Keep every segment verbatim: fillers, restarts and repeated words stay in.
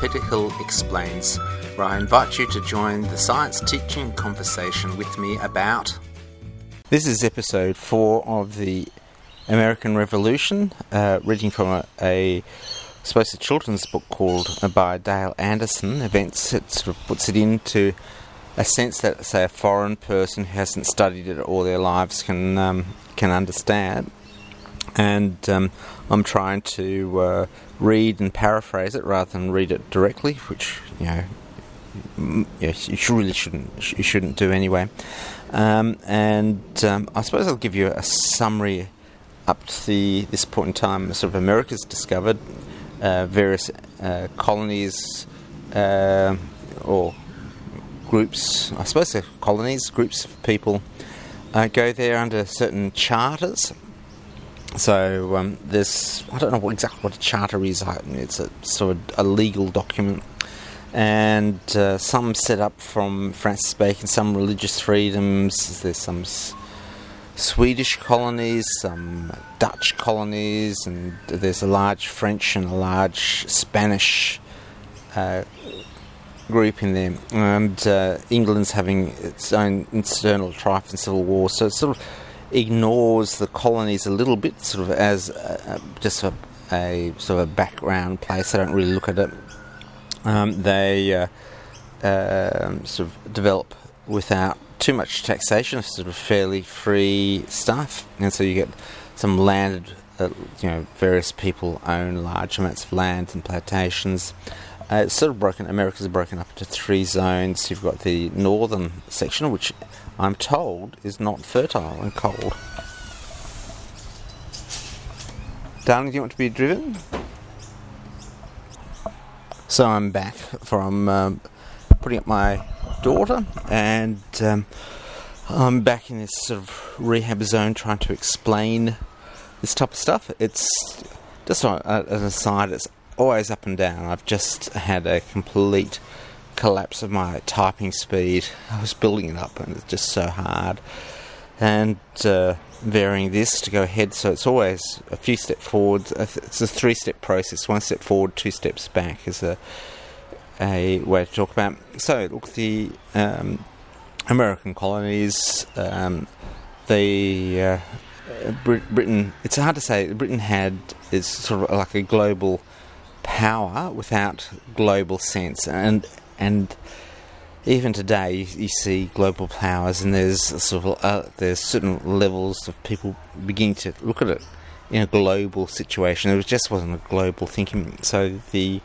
Peter Hill Explains, where I invite you to join the science teaching conversation with me about... This is episode four of the American Revolution, uh, reading from a, a I suppose a children's book called uh, by Dale Anderson, Events. It sort of puts it into a sense that, say, a foreign person who hasn't studied it all their lives can um, can understand. And um, I'm trying to uh, read and paraphrase it rather than read it directly, which you know m- yeah, you sh- really shouldn't you shouldn't do anyway. Um, and um, I suppose I'll give you a summary up to the, this point in time. Sort of America's discovered, uh, various uh, colonies uh, or groups. I suppose they're colonies, groups of people uh, go there under certain charters. So um, there's, I don't know what exactly what a charter is. It's a sort of a legal document, and uh, some set up from Francis Bacon, some religious freedoms. There's some s- Swedish colonies, some Dutch colonies, and there's a large French and a large Spanish uh, group in there. And uh, England's having its own internal strife and civil war, so it's sort of ignores the colonies a little bit, sort of as a, just a, a sort of a background place. They don't really look at it. Um, they uh, uh, sort of develop without too much taxation. It's sort of fairly free stuff, and so you get some landed. Uh, you know, various people own large amounts of land and plantations. Uh, it's sort of broken. America's broken up into three zones. You've got the northern section, which I'm told is not fertile and cold. Darling, do you want to be driven? So I'm back from um, putting up my daughter, and um, I'm back in this sort of rehab zone trying to explain this type of stuff. It's just uh, as an aside, it's always up and down. I've just had a complete collapse of my typing speed. I was building it up and it's just so hard, and uh, varying this to go ahead, so it's always a few steps forward. It's a three step process: one step forward, two steps back is a a way to talk about. So look, the um, American colonies, um, the uh, Brit- Britain, it's hard to say. Britain had is sort of like a global power without global sense, and And even today, you, you see global powers, and there's sort of uh, there's certain levels of people beginning to look at it in a global situation. It just wasn't a global thinking. So the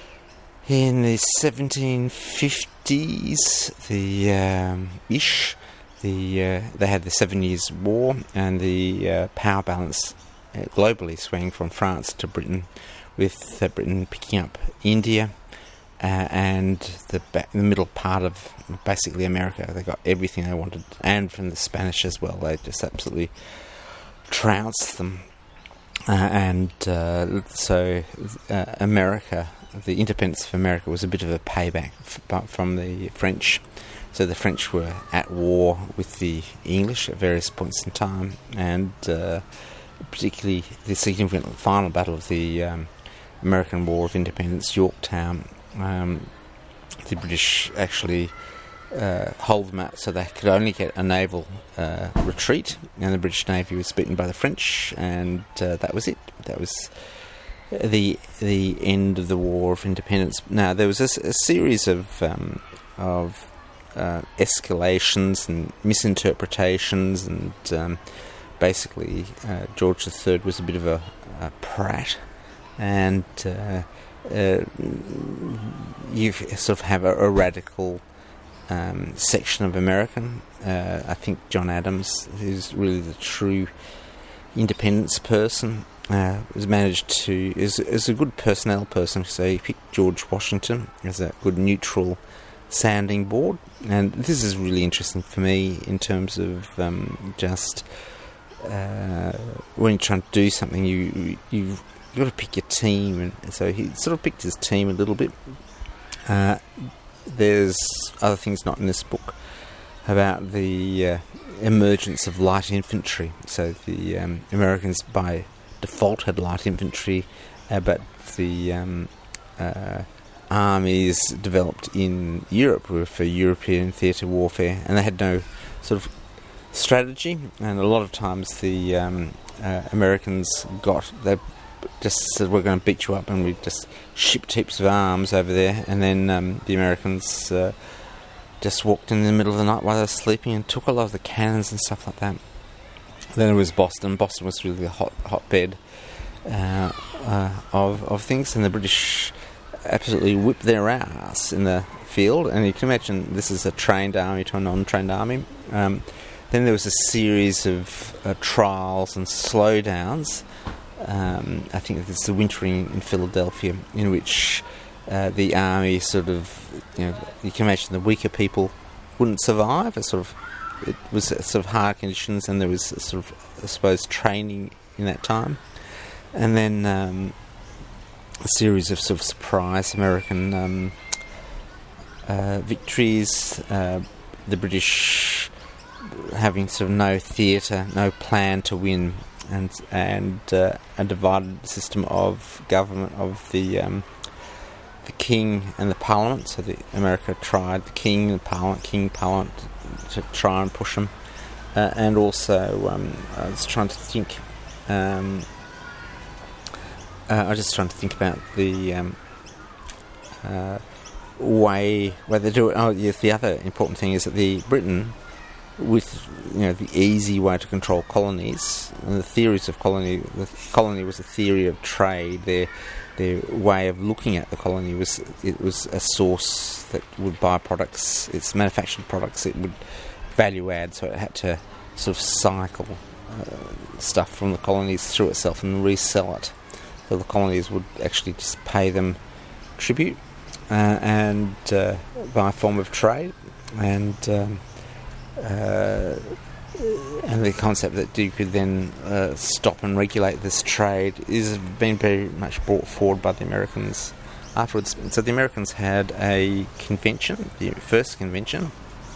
in the seventeen fifties, the um, ish, the uh, they had the Seven Years' War, and the uh, power balance uh, globally swung from France to Britain, with uh, Britain picking up India. Uh, and the, ba- the middle part of basically America. They got everything they wanted, and from the Spanish as well. They just absolutely trounced them. Uh, and uh, so uh, America, the independence of America was a bit of a payback f- from the French. So the French were at war with the English at various points in time, and uh, particularly the significant final battle of the um, American War of Independence, Yorktown. Um, the British actually uh, hold them out, so they could only get a naval uh, retreat, and the British Navy was beaten by the French, and uh, that was it. That was the the end of the War of Independence. Now there was a, a series of um, of uh, escalations and misinterpretations, and um, basically uh, George the Third was a bit of a, a prat, and uh, Uh, you sort of have a, a radical um, section of American. Uh, I think John Adams, who's really the true independence person, uh, has managed to is is a good personnel person. So he picked George Washington as a good neutral sounding board, and this is really interesting for me in terms of um, just uh, when you're trying to do something, you you. You've got to pick your team, and so he sort of picked his team a little bit. Uh, there's other things not in this book about the uh, emergence of light infantry. So the um, Americans by default had light infantry, uh, but the um, uh, armies developed in Europe were for European theatre warfare, and they had no sort of strategy. And a lot of times the um, uh, Americans got they just said, we're going to beat you up, and we just shipped heaps of arms over there, and then um, the Americans uh, just walked in the middle of the night while they were sleeping and took a lot of the cannons and stuff like that. Then it was Boston. Boston was really a hot hotbed uh, uh, of of things, and the British absolutely whipped their ass in the field. And you can imagine this is a trained army to a non-trained army. Um, then there was a series of uh, trials and slowdowns. Um, I think it's the wintering in Philadelphia, in which uh, the army sort of, you know, you can imagine the weaker people wouldn't survive. It sort of, it was sort of hard conditions, and there was sort of, I suppose, training in that time. And then um, a series of sort of surprise American um, uh, victories. Uh, the British having sort of no theatre, no plan to win, and and uh, a divided system of government of the um, the king and the parliament. So the America tried the king and the parliament, king parliament, to try and push them, uh, and also um, I was trying to think. Um, uh, I was just trying to think about the um, uh, way where they do it. Oh, yes. The other important thing is that the Britain, with you know the easy way to control colonies, and the theories of colony, the colony was a theory of trade. Their their way of looking at the colony was it was a source that would buy products, its manufactured products. It would value add, so it had to sort of cycle uh, stuff from the colonies through itself and resell it. So the colonies would actually just pay them tribute uh, and uh, by a form of trade, and um, uh, and the concept that you could then uh, stop and regulate this trade is been very much brought forward by the Americans afterwards. So the Americans had a convention, the first convention,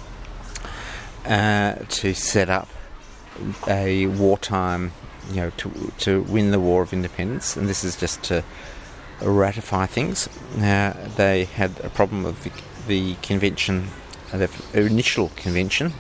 uh, to set up a wartime, you know, to to win the War of Independence, and this is just to ratify things. Now, they had a problem with the, the convention, the initial convention,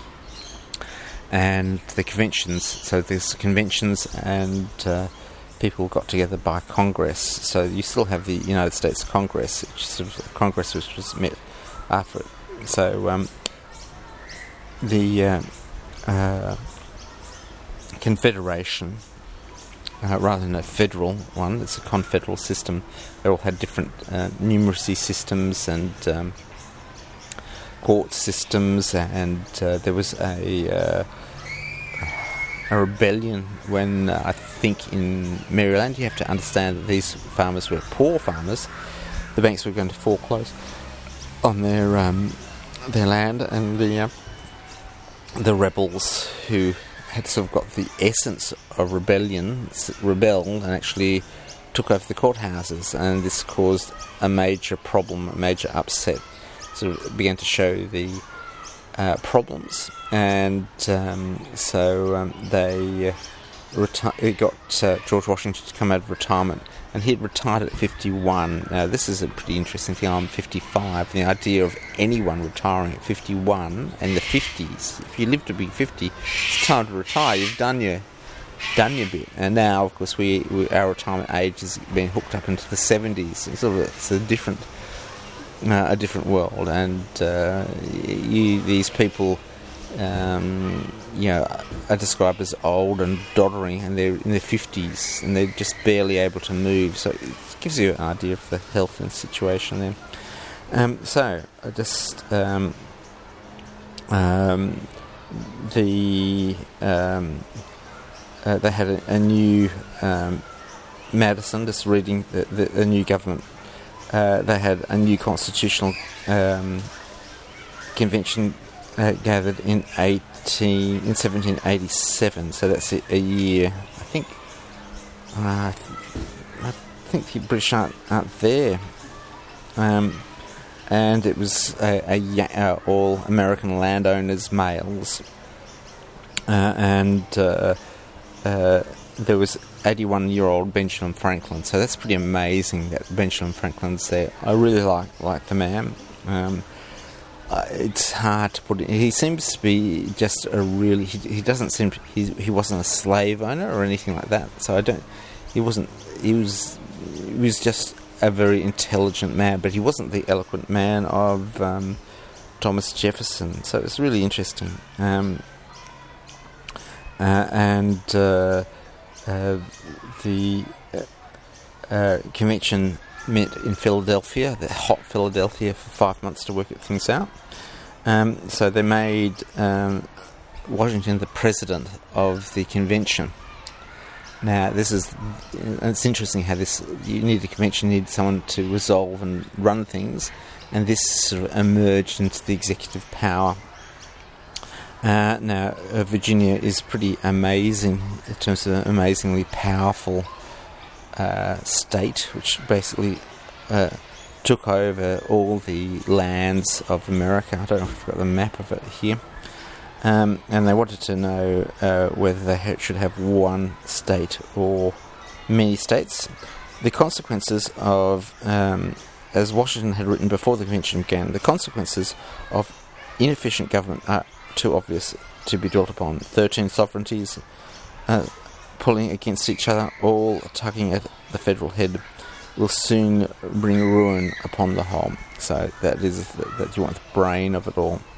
and the conventions. So there's conventions, and uh, people got together by Congress. So you still have the United States Congress, which is sort of Congress which was met after it. So um, the uh, uh, Confederation, uh, rather than a federal one, it's a confederal system. They all had different uh, numeracy systems and um, court systems, and uh, there was a uh, a rebellion when uh, I think in Maryland. You have to understand that these farmers were poor farmers. The banks were going to foreclose on their um, their land, and the uh, the rebels who had sort of got the essence of rebellion rebelled and actually took over the courthouses, and this caused a major problem, a major upset. Sort of began to show the uh, problems, and um, so um, they uh, reti- got uh, George Washington to come out of retirement, and he'd retired at fifty-one. Now this is a pretty interesting thing. I'm fifty-five. The idea of anyone retiring at fifty-one in the fifties, if you live to be fifty, it's time to retire. You've done your done your bit, and now of course we, we our retirement age has been hooked up into the seventies. It's, sort of, it's a different. Uh, a different world, and uh, you, these people, um, you know, are described as old and doddering, and they're in their fifties, and they're just barely able to move. So it gives you an idea of the health and situation there. Um, so I just um, um, the um, uh, they had a, a new um, Madison. Just reading the, the, the new government. Uh, they had a new constitutional um, convention uh, gathered in eighteen in seventeen eighty-seven. So that's a, a year. I think. Uh, I think the British aren't, aren't there. Um, and it was a, a, a all American landowners, males, uh, and uh, uh, there was eighty-one-year-old Benjamin Franklin. So that's pretty amazing that Benjamin Franklin's there. I really like like the man. Um, uh, it's hard to put it. He seems to be just a really. He, he doesn't seem. To, he he wasn't a slave owner or anything like that. So I don't. He wasn't. He was. He was just a very intelligent man, but he wasn't the eloquent man of um, Thomas Jefferson. So it's really interesting. Um, uh, and uh, uh, the uh, uh, convention met in Philadelphia, the hot Philadelphia, for five months to work things out. Um, so they made um, Washington the president of the convention. Now, this is, it's interesting how this, you need a convention, you need someone to resolve and run things, and this sort of emerged into the executive power. Uh, now, uh, Virginia is pretty amazing in terms of an amazingly powerful uh, state, which basically uh, took over all the lands of America. I don't know if I've got the map of it here. Um, and they wanted to know uh, whether they ha- should have one state or many states. The consequences of, um, as Washington had written before the convention began, the consequences of inefficient government are too obvious to be dwelt upon. Thirteen sovereignties uh, pulling against each other, all tugging at the federal head, will soon bring ruin upon the whole. So that is the, that you want the brain of it all.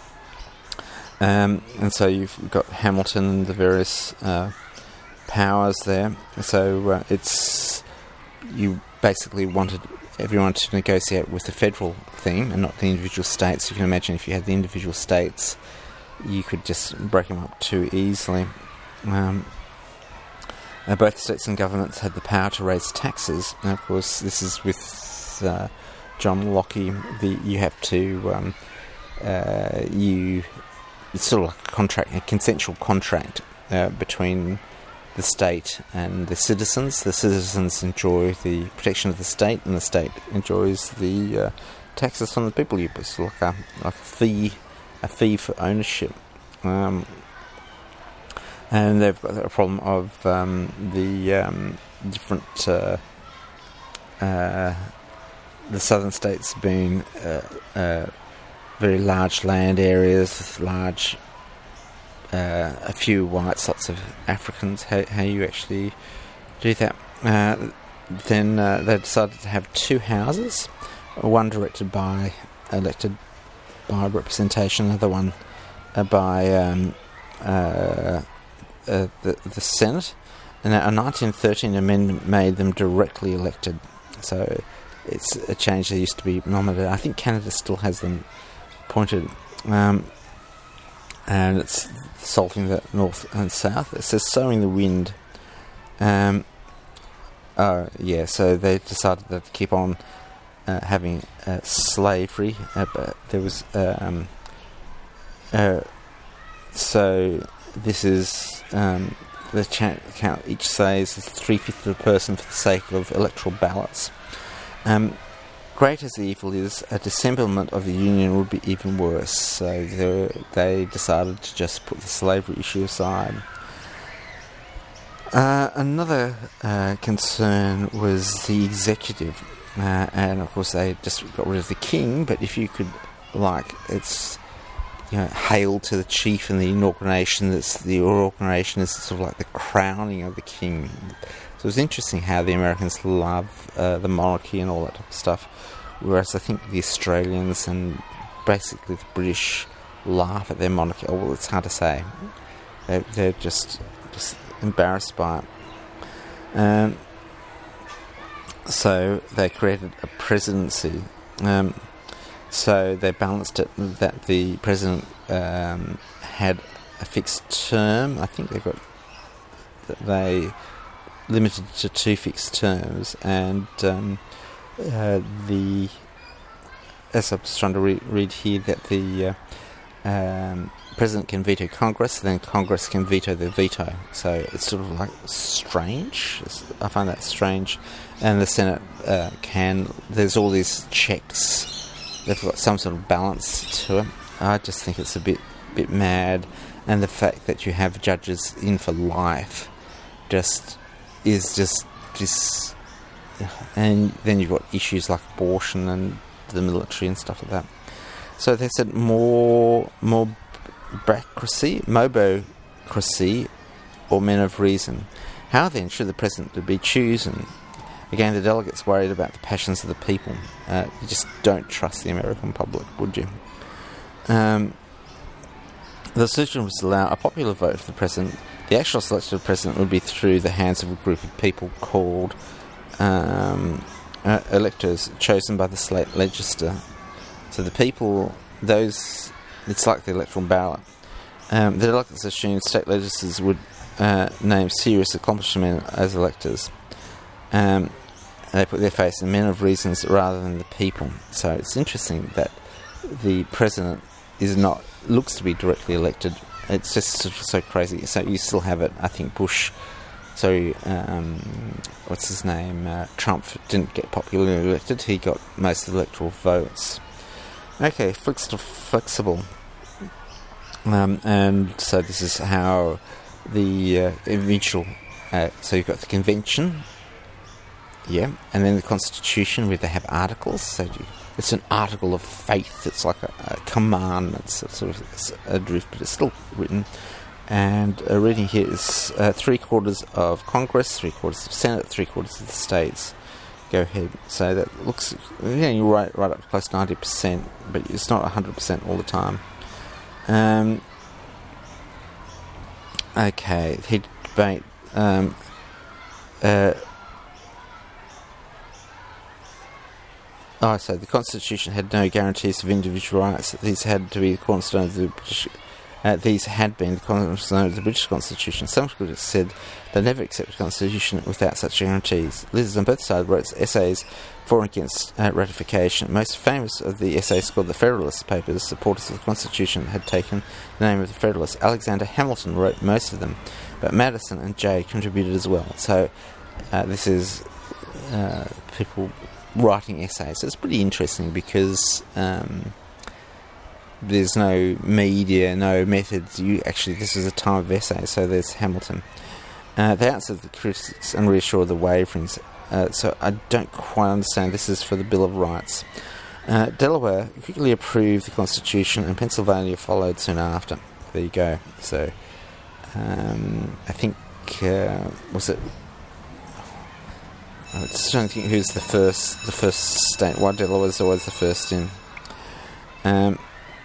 Um, and so you've got Hamilton and the various uh, powers there. So uh, it's you basically wanted everyone to negotiate with the federal thing and not the individual states. You can imagine if you had the individual states, you could just break them up too easily. Um, uh, both states and governments had the power to raise taxes. And of course, this is with uh, John Locke. The, you have to um, uh, you. It's sort of like a contract, a consensual contract uh, between the state and the citizens. The citizens enjoy the protection of the state, and the state enjoys the uh, taxes from the people. You it's like a like a fee, a fee for ownership. Um, and they've got a problem of um, the um, different uh, uh, the southern states being. Uh, uh, very large land areas, large, uh, a few whites, lots of Africans, how, how you actually do that. Uh, then uh, they decided to have two houses, one directed by, elected by representation, another one uh, by um, uh, uh, the, the Senate. And a nineteen thirteen amendment made them directly elected. So it's a change. They used to be nominated. I think Canada still has them appointed, um, and it's salting the north and south. It says sowing the wind. Um, oh yeah, so they decided to keep on uh, having uh, slavery, uh, but there was um, uh, so this is um, the cha- count each says is three fifths of a person for the sake of electoral ballots. Um, Great as the evil is, a dismemberment of the Union would be even worse. So they decided to just put the slavery issue aside. Uh, another uh, concern was the executive. Uh, and of course they just got rid of the king, but if you could, like, it's, you know, hail to the chief in the inauguration, that's the inauguration is sort of like the crowning of the king. So it's interesting how the Americans love uh, the monarchy and all that type of stuff, whereas I think the Australians and basically the British laugh at their monarchy. Oh, well, it's hard to say. They're, they're just just embarrassed by it. Um, so they created a presidency. Um, so they balanced it that the president um, had a fixed term. I think they got they. limited to two fixed terms, and um, uh, the as I was trying to re- read here that the uh, um, president can veto Congress, then Congress can veto the veto. So it's sort of like strange. It's, I find that strange, and the Senate uh, can. There's all these checks. They've got some sort of balance to it. I just think it's a bit bit mad, and the fact that you have judges in for life. just is just this, and then you've got issues like abortion and the military and stuff like that. So they said more, more bureaucracy, mobocracy, or men of reason. How then should the president be chosen? Again, the delegates worried about the passions of the people. Uh, you just don't trust the American public, would you? Um, the decision was to allow a popular vote for the president. The actual selection of the president would be through the hands of a group of people called um, uh, electors, chosen by the state legislature. So the people, those, it's like the electoral ballot. Um, the delegates assumed state legislators would uh, name serious accomplishment as electors. Um, they put their faith in men of reasons rather than the people. So it's interesting that the president is not, looks to be directly elected. It's just sort of so crazy. So you still have it, I think Bush, so um, what's his name, uh, Trump didn't get popularly elected, he got most of the electoral votes. Okay, flex- flexible. Um, and so this is how the uh, eventual, uh, so you've got the convention, yeah, and then the Constitution where they have articles. So you, it's an article of faith. It's like a, a command. It's a sort of it's a drift, but it's still written. And a reading here is uh, three quarters of Congress, three quarters of Senate, three quarters of the states. Go ahead. So that looks, yeah, you're right, right up to close to ninety percent, but it's not one hundred percent all the time. Um. Okay, head debate. Um. Uh. Oh, so the Constitution had no guarantees of individual rights. These had to be the cornerstone of the British. Uh, these had been the cornerstone of the British Constitution. Some critics said they never accepted a Constitution without such guarantees. Leaders on both sides wrote essays for and against uh, ratification. Most famous of the essays, called the Federalist Papers, supporters of the Constitution had taken the name of the Federalists. Alexander Hamilton wrote most of them, but Madison and Jay contributed as well. So uh, this is uh, people writing essays. So it's pretty interesting because um, there's no media, no methods. You actually, this is a time of essay. So there's Hamilton. Uh, they answered the critics and reassured the waverings. Uh, so I don't quite understand. This is for the Bill of Rights. Uh, Delaware quickly approved the Constitution, and Pennsylvania followed soon after. There you go. So um, I think uh, was it? I just trying to think who's the first, the first state. Why Delaware was always the first in. Um,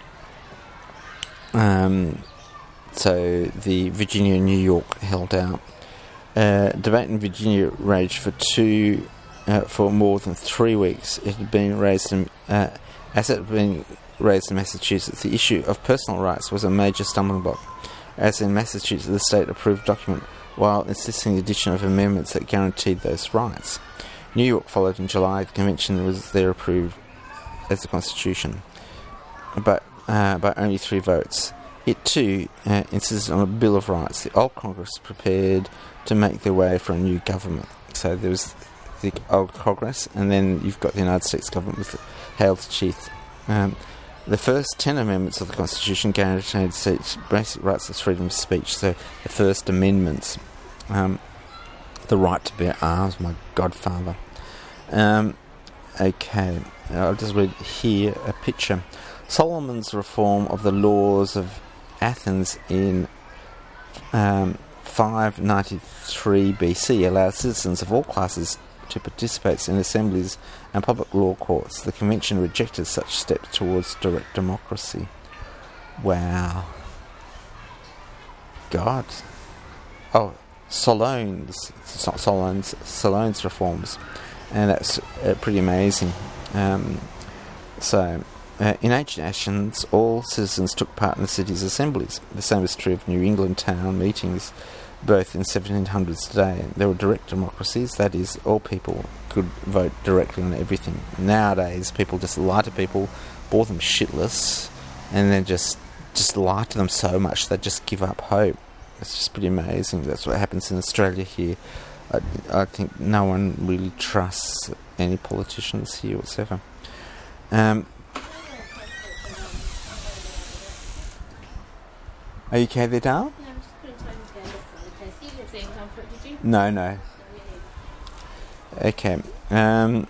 um, so the Virginia and New York held out. Uh, debate in Virginia raged for two, uh, for more than three weeks. It had been raised in, uh, as it had been raised in Massachusetts. The issue of personal rights was a major stumbling block. As in Massachusetts, the state approved document while insisting the addition of amendments that guaranteed those rights. New York followed in July. The convention was there approved as the Constitution, but uh, by only three votes. It too uh, insisted on a Bill of Rights. The old Congress prepared to make their way for a new government. So there was the old Congress, and then you've got the United States government with Hail to Chief. Um, the first ten amendments of the Constitution guaranteed states' basic rights of freedom of speech. So the first amendments, um, the right to bear arms, my godfather. Um, okay, I'll just read here a picture. Solomon's reform of the laws of Athens in um, five ninety-three B C allowed citizens of all classes to participate in assemblies and public law courts. The convention rejected such steps towards direct democracy. Wow. God. Oh, Solon's, it's not Solon's, Solon's reforms. And that's uh, pretty amazing. Um, so, uh, in ancient Athens, all citizens took part in the city's assemblies. The same is true of New England town meetings, both in seventeen hundreds today. There were direct democracies, that is, all people could vote directly on everything. Nowadays, people just lie to people, bore them shitless, and then just just lie to them so much they just give up hope. It's just pretty amazing. That's what happens in Australia here. I, I think no one really trusts any politicians here whatsoever. Um, are you okay there, Dale? No, I'm just putting time together. Okay, so you didn't say in comfort, did you? No, no. Okay. Um,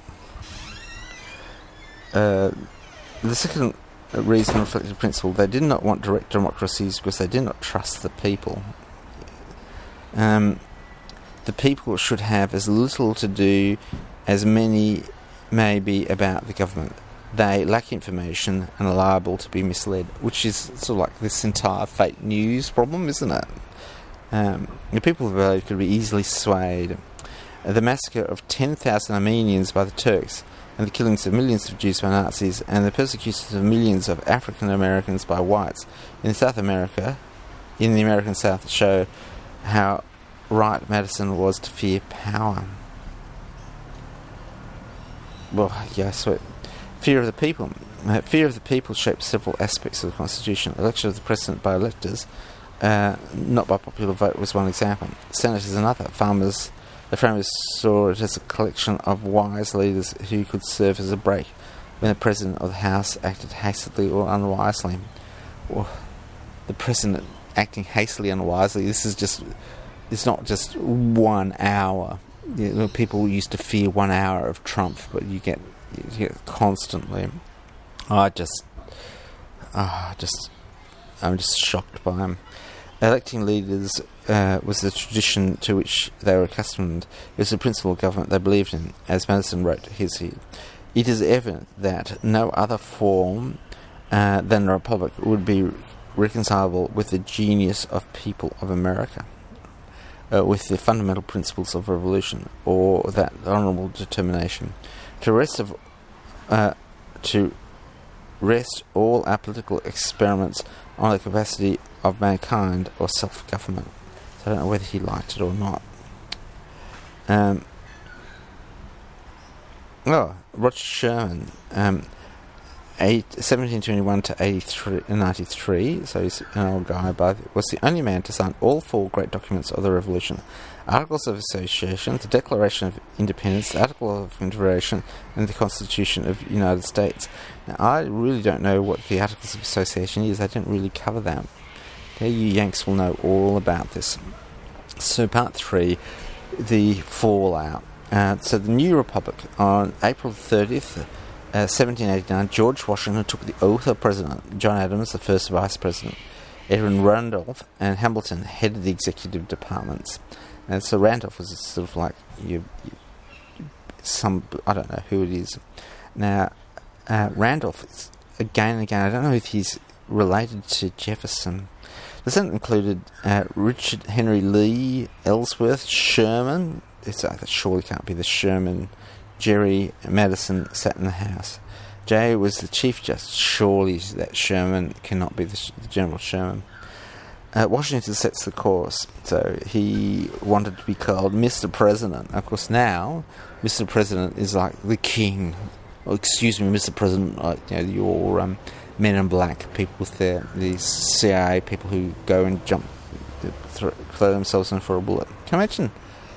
uh, the second reason reflected the principle: they did not want direct democracies because they did not trust the people. Um, the people should have as little to do as many may be about the government. They lack information and are liable to be misled, which is sort of like this entire fake news problem, isn't it? Um, the people of the village could be easily swayed. The massacre of ten thousand Armenians by the Turks, and the killings of millions of Jews by Nazis, and the persecutions of millions of African Americans by whites in South America, in the American South, show how right Madison was to fear power. Well, yes, yeah, fear of the people. Uh, fear of the people shaped several aspects of the Constitution. Election of the President by electors, uh, not by popular vote, was one example. Senate is another. Farmers, the framers saw it as a collection of wise leaders who could serve as a brake when the President of the House acted hastily or unwisely. Well, the President acting hastily and unwisely, this is just, it's not just one hour. You know, people used to fear one hour of Trump, but you get, you get constantly. I just, ah, oh, just, I'm just shocked by him. Electing leaders uh, was the tradition to which they were accustomed. It was the principle of government they believed in, as Madison wrote his. It is evident that no other form uh, than a republic would be reconcilable with the genius of people of America. Uh, with the fundamental principles of revolution, or that honourable determination, to rest of, uh, to rest all our political experiments on the capacity of mankind or self-government. So I don't know whether he liked it or not. Um, oh, Roger Sherman, um, eight, seventeen twenty-one to eighty-three, ninety-three, so he's an old guy, but was the only man to sign all four great documents of the Revolution: Articles of Association, the Declaration of Independence, the Article of Confederation, and the Constitution of the United States. Now, I really don't know what the Articles of Association is. I didn't really cover that. Now, you Yanks will know all about this. So, part three, the fallout. Uh, so, the new republic on April thirtieth, Uh, seventeen eighty-nine, George Washington took the oath of president. John Adams, the first vice president. Edwin Randolph and Hamilton headed the executive departments. And so Randolph was sort of like you, you, some, I don't know who it is. Now, uh, Randolph, is, again and again, I don't know if he's related to Jefferson. The Senate included uh, Richard Henry Lee, Ellsworth, Sherman. It's, uh, that surely can't be the Sherman. Jerry Madison sat in the House. Jay was the Chief Justice. Surely that Sherman cannot be the, sh- the General Sherman. Uh, Washington sets the course. So he wanted to be called Mister President. Of course, now Mister President is like the king. Oh, excuse me, Mister President. Uh, you know, your um, men in black people with their these C I A people who go and jump, th- throw themselves in for a bullet. Can you imagine?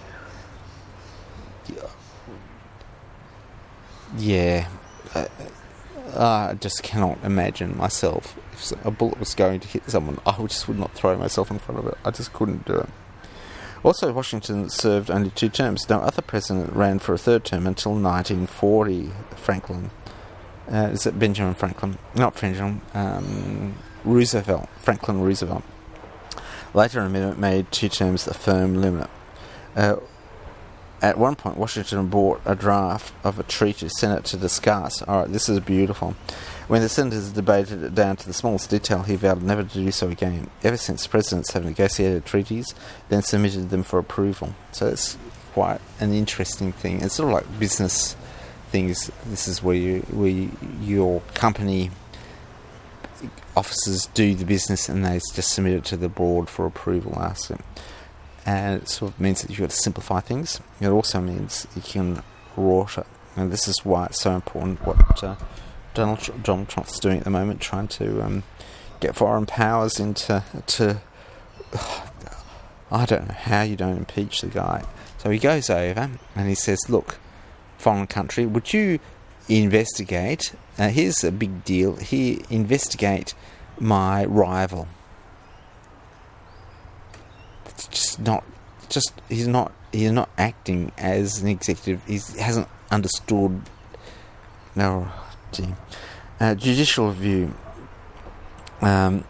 Yeah, uh, I just cannot imagine myself. If a bullet was going to hit someone, I just would not throw myself in front of it. I just couldn't do it. Also, Washington served only two terms. No other president ran for a third term until nineteen forty. Franklin. Uh, is it Benjamin Franklin? Not Franklin. Um, Roosevelt. Franklin Roosevelt. Later, an amendment made two terms a firm limit. Uh, At one point, Washington brought a draft of a treaty to the Senate to discuss. All right, this is beautiful. When the senators debated it down to the smallest detail, he vowed never to do so again. Ever since, presidents have negotiated treaties, then submitted them for approval. So it's quite an interesting thing. It's sort of like business things. This is where you, where you, your company officers do the business, and they just submit it to the board for approval. Ask them. And it sort of means that you've got to simplify things. It also means you can rort it. And this is why it's so important what uh, Donald, Tr- Donald Trump's doing at the moment, trying to um, get foreign powers into... To, uh, I don't know how you don't impeach the guy. So he goes over and he says, look, foreign country, would you investigate... Uh, here's a big deal. Here, investigate my rival. It's just not, just he's not he's not acting as an executive. He hasn't understood. No, gee. Uh, judicial review. Um,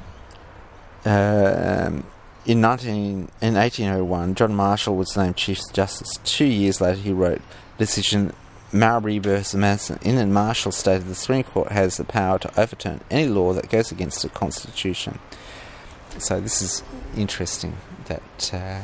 uh, in nineteen in eighteen oh one, John Marshall was named Chief Justice. Two years later, he wrote decision Marbury versus Madison. In and Marshall stated the Supreme Court has the power to overturn any law that goes against the Constitution. So this is interesting. That uh,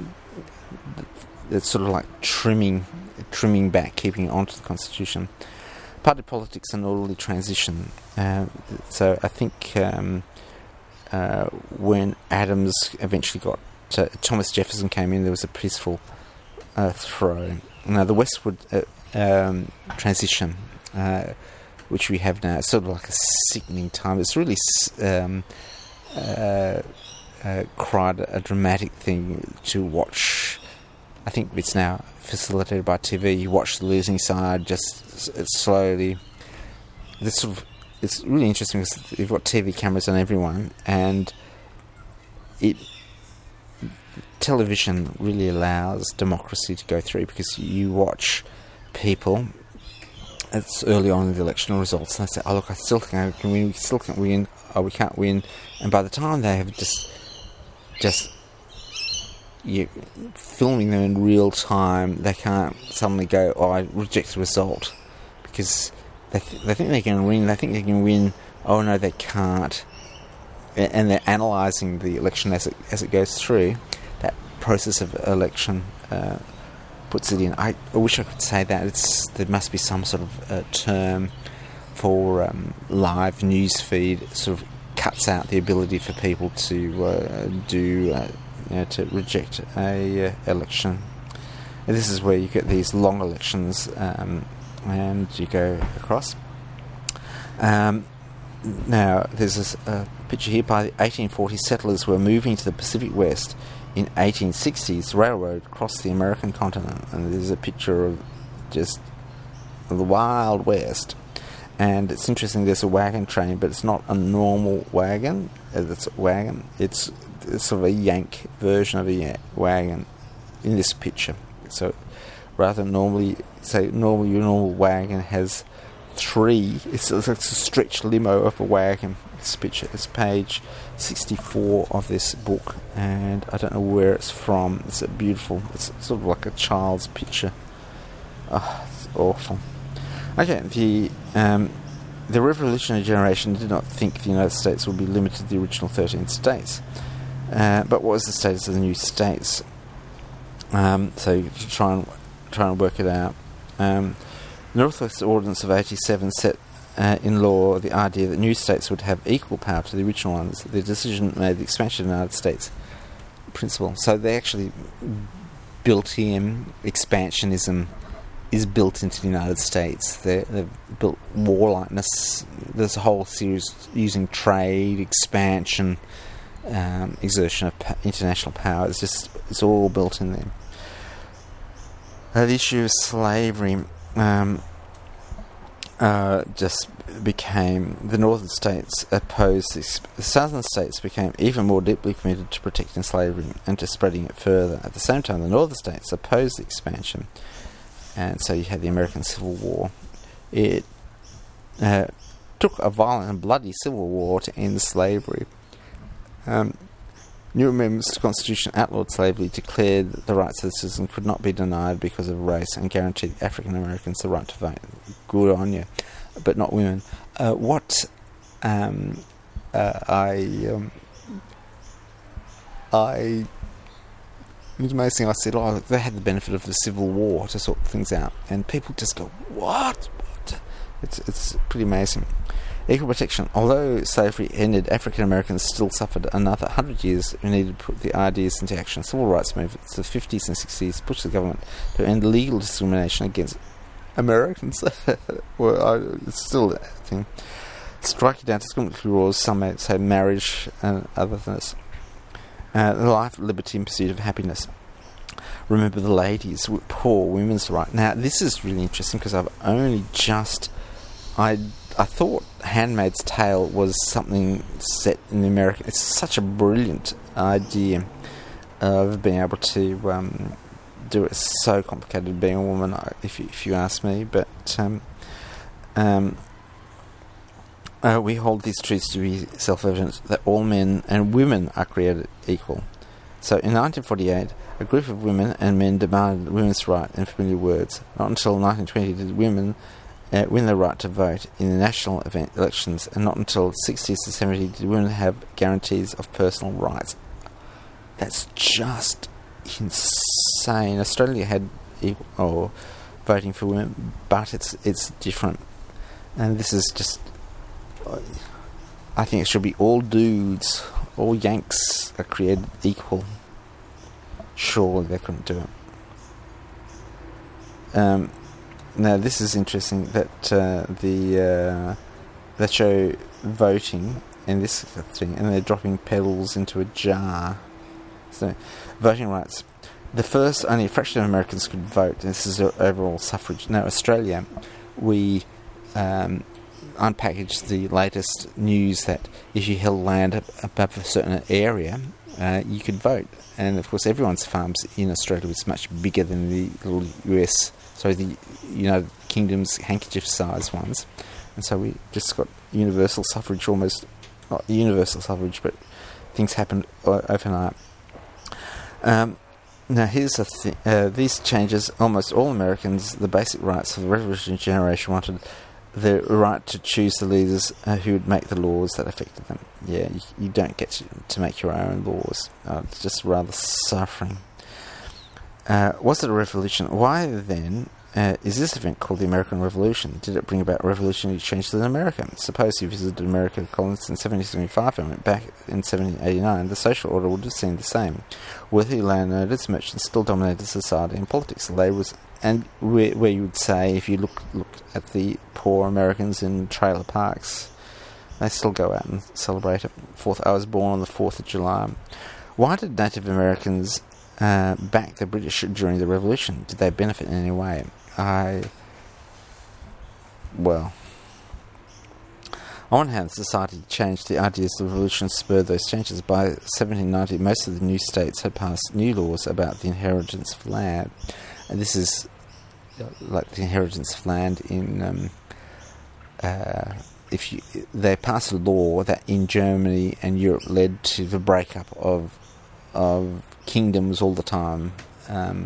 it's sort of like trimming, trimming back, keeping onto the Constitution. Party politics and orderly transition. Uh, so I think um, uh, when Adams eventually got uh, Thomas Jefferson came in, there was a peaceful uh, throw. Now the westward uh, um, transition, uh, which we have now, is sort of like a sickening time. It's really um, uh, uh, quite a dramatic thing to watch. I think it's now facilitated by T V. You watch the losing side just s- slowly. This sort of, it's really interesting because you've got T V cameras on everyone, and it television really allows democracy to go through because you watch people. It's early on in the election results, and they say, "Oh look, I still think I can win. We still can't win. Oh, we can't win." And by the time they have just just you filming them in real time, they can't suddenly go, "Oh, I reject the result," because they th- they think they can win. They think they can win. Oh no, they can't. And they're analysing the election as it as it goes through. That process of election uh, puts it in. I, I wish I could say that. It's there must be some sort of uh, term for um, live news feed. Sort of cuts out the ability for people to uh, do. Uh, You know, to reject a uh, election. And this is where you get these long elections, um, and you go across. Um, now, there's this uh, picture here. By the eighteen forties, settlers were moving to the Pacific West. In eighteen sixties, railroad crossed the American continent, and there's a picture of just the Wild West. And it's interesting. There's a wagon train, but it's not a normal wagon. It's a wagon. It's It's sort of a yank version of a wagon in this picture. So rather than normally, say, normally your normal wagon has three, it's, it's a stretched limo of a wagon. This picture is page sixty-four of this book, and I don't know where it's from. It's a beautiful, it's sort of like a child's picture. Oh, it's awful. Okay, the um, the revolutionary generation did not think the United States would be limited to the original thirteen states. Uh, but what was the status of the new states? Um, so to try and try and work it out. Um, the Northwest Ordinance of eighty-seven set uh, in law the idea that new states would have equal power to the original ones. The decision made the expansion of the United States principle. So they actually built in expansionism is built into the United States. They're, they've built warlikeness. There's a whole series using trade, expansion, Um, exertion of pa- international power. It's just it's all built in there. Uh, the issue of slavery um, uh, just became the northern states opposed this. The southern states became even more deeply committed to protecting slavery and to spreading it further. At the same time, the northern states opposed the expansion, and so you had the American Civil War. It uh, took a violent and bloody civil war to end slavery. Um, new amendments to the Constitution outlawed slavery, declared that the rights of the citizen could not be denied because of race, and guaranteed African Americans the right to vote. Good on you, but not women. Uh, what um, uh, I um, I it was amazing. I said, "Oh, they had the benefit of the Civil War to sort things out," and people just go, "What? What?" It's it's pretty amazing. Equal protection. Although slavery ended, African Americans still suffered another hundred years who needed to put the ideas into action. Civil rights movements of the fifties and sixties pushed the government to end legal discrimination against Americans. Well, I, it's still a thing. Striking down discriminatory laws, some may say marriage and other things. Uh, life, liberty, and pursuit of happiness. Remember the ladies, poor women's right. Now, this is really interesting because I've only just... I I thought Handmaid's Tale was something set in the American... It's such a brilliant idea of being able to um, do it. It's so complicated being a woman, if you, if you ask me. But um, um, uh, we hold these truths to be self-evident, that all men and women are created equal. So in nineteen forty-eight, a group of women and men demanded women's right in familiar words. Not until nineteen twenty did women uh, win the right to vote in the national event elections, and not until the sixties to seventies did women have guarantees of personal rights. That's just insane. Australia had equal, or voting for women, but it's it's different. And this is just... I think it should be all dudes, all Yanks are created equal. Surely they couldn't do it. Um, now this is interesting that uh, the uh, they show voting and this thing, and they're dropping pedals into a jar. So, voting rights. The first, only a fraction of Americans could vote. This is overall suffrage. Now Australia, we um, unpackaged the latest news that if you held land above a certain area, uh, you could vote. And of course, everyone's farms in Australia was much bigger than the little U S, sorry, the United Kingdom's handkerchief-sized ones. And so we just got universal suffrage, almost not universal suffrage, but things happened overnight. Um, now, here's the thing: uh, these changes, almost all Americans, the basic rights of the revolutionary generation, wanted the right to choose the leaders uh, who would make the laws that affected them. Yeah, you, you don't get to, to make your own laws. Uh, it's just rather suffering. Uh, was it a revolution? Why then uh, is this event called the American Revolution? Did it bring about revolutionary changes in America? Suppose you visited American colonists in seventeen seventy-five and went back in seventeen eighty-nine, the social order would have seemed the same. Wealthy landowners, merchants still dominated society and politics. Labourers, and where, where you would say, if you look look at the poor Americans in trailer parks, they still go out and celebrate it. Fourth, I was born on the fourth of July. Why did Native Americans uh, back the British during the Revolution? Did they benefit in any way? I... Well... On one hand, society changed. The ideas of the revolution spurred those changes. By seventeen ninety, most of the new states had passed new laws about the inheritance of land. And this is like the inheritance of land in... Um, uh, if you, they passed a law that in Germany and Europe led to the breakup of of kingdoms all the time. Um,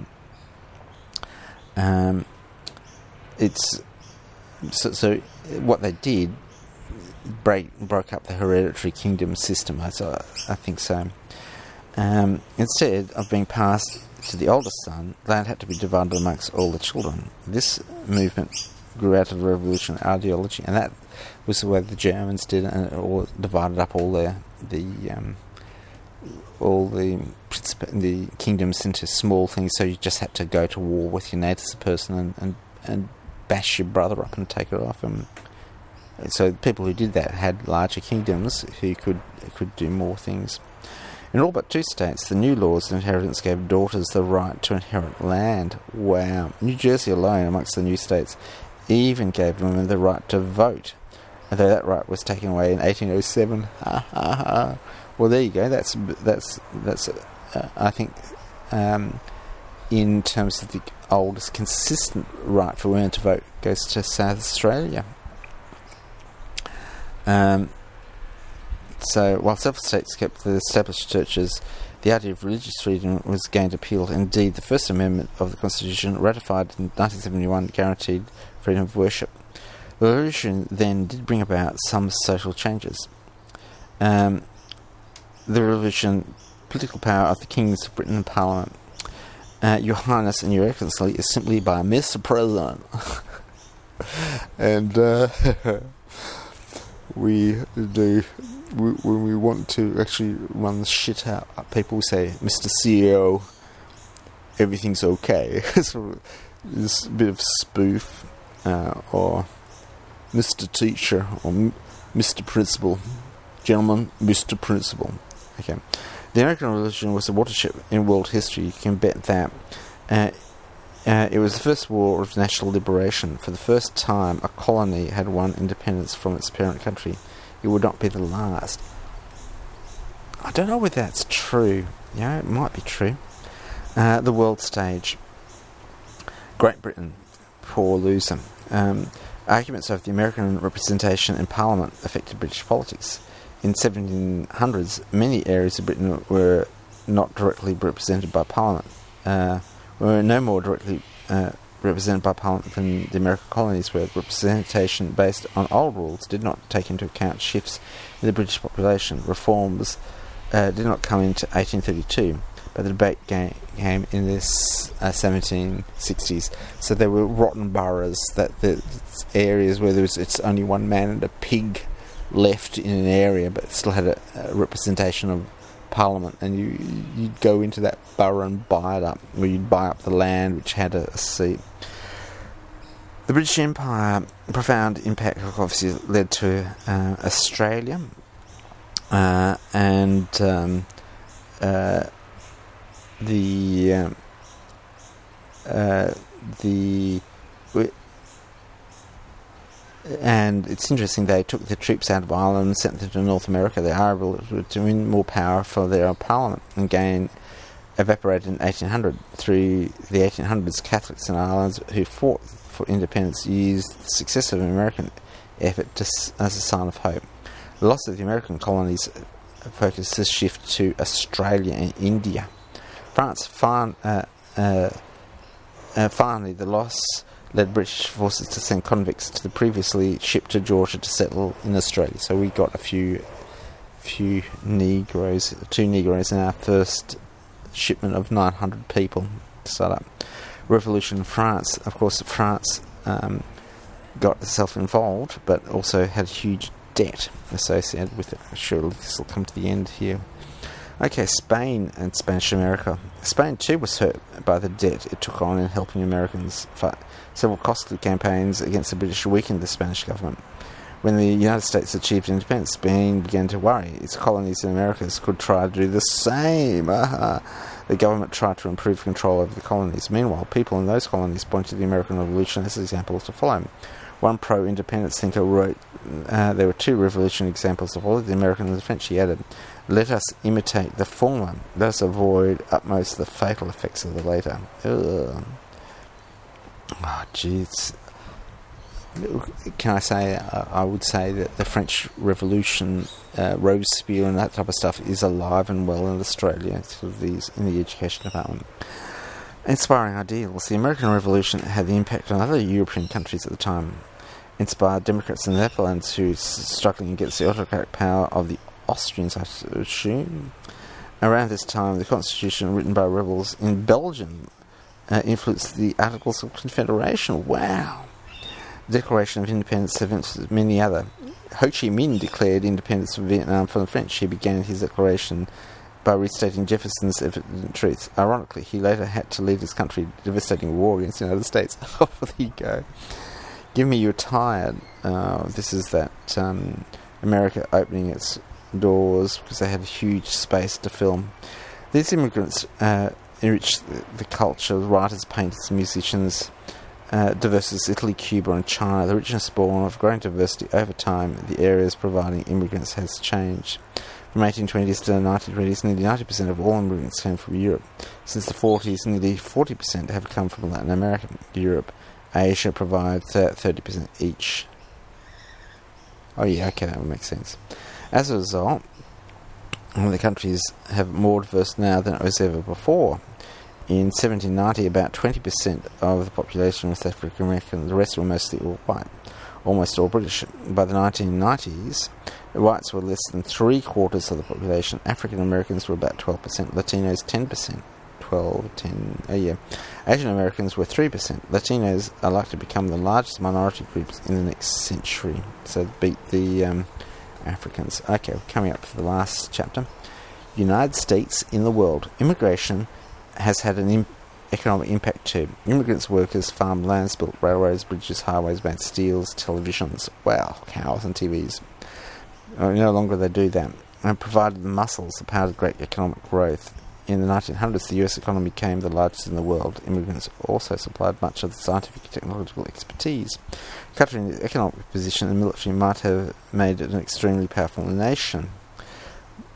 um, it's so, so what they did break broke up the hereditary kingdom system. I, so I think so. Um, instead of being passed to the oldest son, land had to be divided amongst all the children. This movement grew out of the revolutionary ideology, and that was the way the Germans did it, and it all divided up all their the um, all the the kingdoms into small things. So you just had to go to war with your native person and, and, and bash your brother up and take it off him. So people who did that had larger kingdoms who could could do more things. In all but two states, the new laws of inheritance gave daughters the right to inherit land. Wow. New Jersey alone, amongst the new states, even gave women the right to vote, although that right was taken away in eighteen oh seven. Ha ha ha. Well, there you go. That's that's that's. Uh, I think, um, in terms of the oldest consistent right for women to vote, goes to South Australia. Um, so, while several states kept the established churches, the idea of religious freedom was gained appeal. Indeed, the First Amendment of the Constitution, ratified in nineteen seventy-one, guaranteed freedom of worship. The revolution then did bring about some social changes. Um, the revolution, political power of the kings of Britain and Parliament. Uh, Your Highness and Your Excellency is simply by Mister President. and uh, we do, we, when we want to actually run the shit out, people say, Mister C E O, everything's okay. So this bit of spoof, uh, or Mister Teacher, or Mister Principal. Gentlemen, Mister Principal. Okay. The American Revolution was a watershed in world history, you can bet that. Uh, uh, it was the first war of national liberation. For the first time, a colony had won independence from its parent country. It would not be the last. I don't know whether that's true. Yeah, it might be true. Uh, the world stage. Great Britain, poor loser. Um, arguments over the American representation in Parliament affected British politics. In seventeen hundreds, many areas of Britain were not directly represented by Parliament. Uh, were no more directly uh, represented by Parliament than the American colonies, where representation based on old rules did not take into account shifts in the British population. Reforms uh, did not come into eighteen thirty-two, but the debate came in the uh, seventeen sixties. So there were rotten boroughs, that the areas where there was it's only one man and a pig left in an area, but it still had a, a representation of Parliament, and you you'd go into that borough and buy it up, where you'd buy up the land which had a, a seat. The British Empire, profound impact obviously led to uh, Australia, uh, and um, uh, the um, uh, the and it's interesting, they took the troops out of Ireland and sent them to North America. They are able to win more power for their parliament, and gain evaporated in eighteen hundred. Through the eighteen hundreds, Catholics in Ireland who fought for independence used the success of American effort to, as a sign of hope. The loss of the American colonies focused this shift to Australia and India. France, fin- uh, uh, uh, finally, the loss led British forces to send convicts to the previously shipped to Georgia to settle in Australia. So we got a few few Negroes, two Negroes in our first shipment of nine hundred people to start up. Revolution in France. Of course, France um, got itself involved, but also had huge debt associated with it. Surely this will come to the end here. Okay, Spain and Spanish America. Spain too was hurt by the debt it took on in helping Americans fight. Several costly campaigns against the British weakened the Spanish government. When the United States achieved independence, Spain began to worry its colonies in Americas could try to do the same. Uh-huh. The government tried to improve control over the colonies. Meanwhile, people in those colonies pointed to the American Revolution as examples to follow. One pro-independence thinker wrote, uh, there were two revolution examples to follow, the American and the French. He added, let us imitate the former. Let us avoid utmost the fatal effects of the later. Ugh. Oh, jeez. Can I say, uh, I would say that the French Revolution, uh, Robespierre and that type of stuff is alive and well in Australia, sort of these, in the education department. Inspiring ideals. The American Revolution had the impact on other European countries at the time. Inspired Democrats in the Netherlands who were struggling against the autocratic power of the Austrians, I assume. Around this time, the constitution written by rebels in Belgium uh, influenced the Articles of Confederation. Wow! The Declaration of Independence influenced many other. Ho Chi Minh declared independence of Vietnam from the French. He began his declaration by restating Jefferson's evident truths. Ironically, he later had to lead his country in a devastating war against the United States. Oh, there you go. Give Me You're Tired. Uh, this is that um, America opening its doors because they had a huge space to film. These immigrants uh, enriched the, the culture, writers, painters, musicians, uh, diverse as Italy, Cuba and China. The richness born of growing diversity over time, the areas providing immigrants has changed. From eighteen twenties to the nineteen twenties, nearly ninety percent of all immigrants came from Europe. Since the forties, nearly forty percent have come from Latin America. Europe, Asia provide thirty percent each. Oh yeah, okay, that would make sense. As a result, the countries have more diverse now than it was ever before. In seventeen ninety, about twenty percent of the population was African American. The rest were mostly all white, almost all British. By the nineteen nineties, the whites were less than three quarters of the population. African Americans were about twelve percent. Latinos, ten percent. twelve, ten, a year. Asian Americans were three percent. Latinos are likely to become the largest minority groups in the next century. So beat the um, Africans. Okay, we're coming up for the last chapter. United States in the world. Immigration has had an im- economic impact too. Immigrants, workers, farmed lands, built railroads, bridges, highways, made steels, televisions. Wow, cows and T Vs. Uh, no longer they do that. And provided the muscles that powered great economic growth. In the nineteen hundreds, the U S economy became the largest in the world. Immigrants also supplied much of the scientific and technological expertise. A country in its economic position and military might have made it an extremely powerful nation.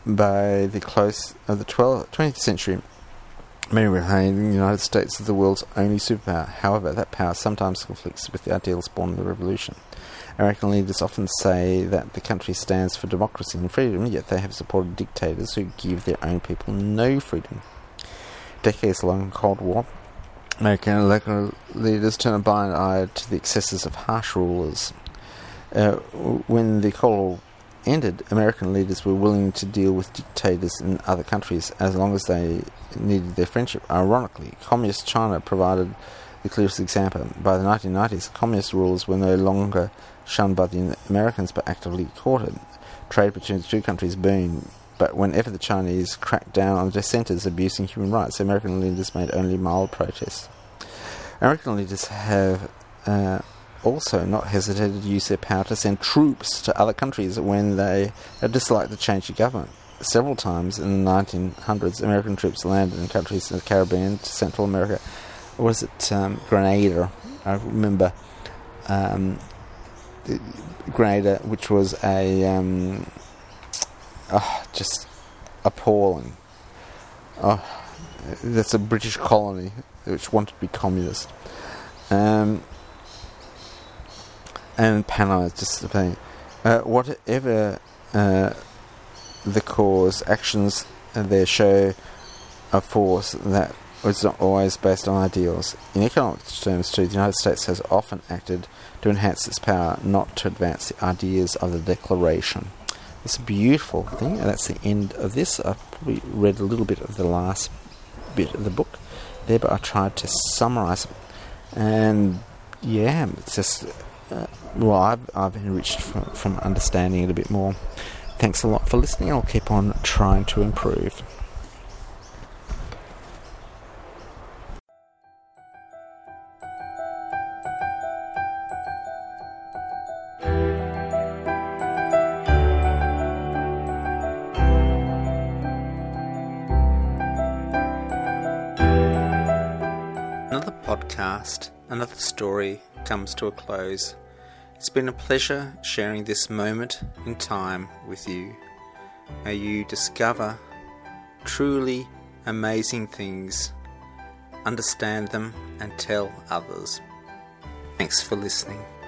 by the close of the twentieth century, many remain the United States as the world's only superpower. However, that power sometimes conflicts with the ideals born of the revolution. American leaders often say that the country stands for democracy and freedom, yet they have supported dictators who give their own people no freedom. Decades-long Cold War, American local leaders turn a blind eye to the excesses of harsh rulers. Uh, when the Cold War ended, American leaders were willing to deal with dictators in other countries as long as they needed their friendship. Ironically, Communist China provided the clearest example. By the nineteen nineties, communist rulers were no longer shunned by the Americans but actively courted. Trade between the two countries boomed, but whenever the Chinese cracked down on dissenters abusing human rights, American leaders made only mild protests. American leaders have uh, also not hesitated to use their power to send troops to other countries when they have disliked the change of government. Several times in the nineteen hundreds, American troops landed in countries in the Caribbean to Central America. Or was it um, Grenada? I remember um, Grenada, which was a um, oh, just appalling. Oh, that's a British colony which wanted to be communist. Um, and Panama is just the thing. Uh, whatever uh, the cause, actions there show a force that was not always based on ideals. In economic terms too, the United States has often acted to enhance its power, not to advance the ideas of the Declaration. It's a beautiful thing, and that's the end of this. I probably read a little bit of the last bit of the book there, but I tried to summarise it. And yeah, it's just, uh, well, I've, I've enriched from, from understanding it a bit more. Thanks a lot for listening. I'll keep on trying to improve. Another podcast, another story comes to a close. It's been a pleasure sharing this moment in time with you. May you discover truly amazing things, understand them, and tell others. Thanks for listening.